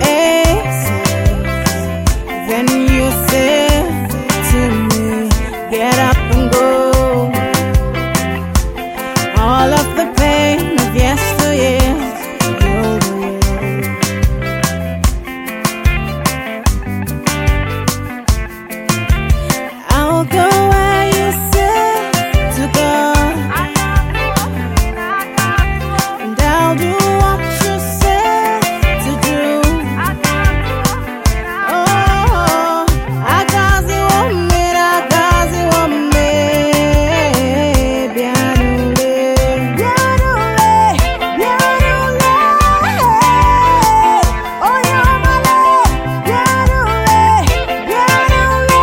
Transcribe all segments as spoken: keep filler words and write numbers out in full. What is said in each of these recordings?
Then you said to me, get up and go. All of the pain of yesteryear rolled away. I'll go where you said to go, and I'll do what you said to do. Oh, akazi womera, akazi wome, bianule, bianule, bianule. Oh, yomale, bianule, bianule.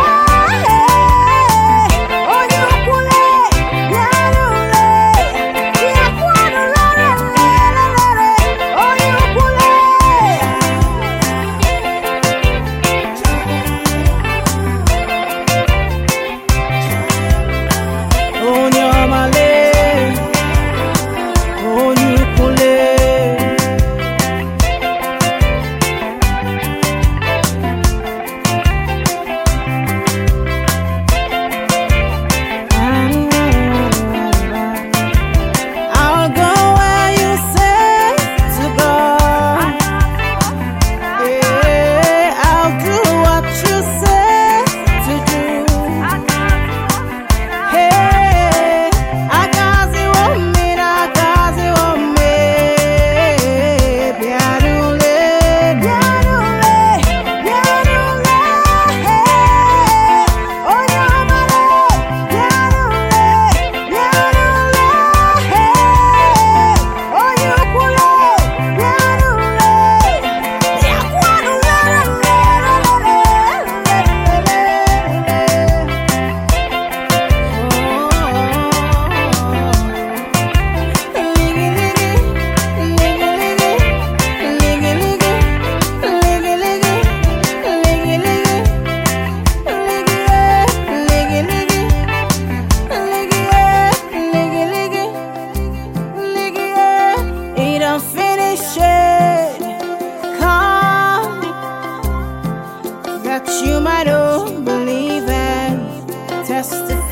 Oh, yukule, bianule, biakwanulele, oh, yukule. Onyamale, onyukule. I'll go where you say to go. Yeah, I'll do what you say to do. Hey, akazi womera, akazi wome, bianule, bianule, bianule. Oh, yomale, bianule, bianule. Oh, yukule, bianule, It don't finish it. Come that you might all believe and testify.